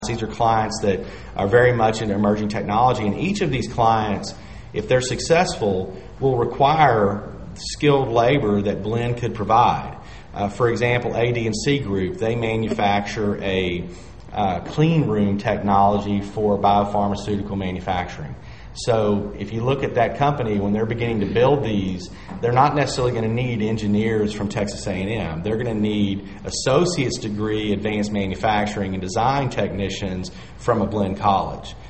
These are clients that are very much into emerging technology, and each of these clients, if they're successful, will require skilled labor that Blinn could provide. For example, AD&C Group, they manufacture a clean room technology for biopharmaceutical manufacturing. So if you look at that company, when they're beginning to build these, they're not necessarily going to need engineers from Texas A&M. They're going to need associate's degree advanced manufacturing and design technicians from a Blinn college.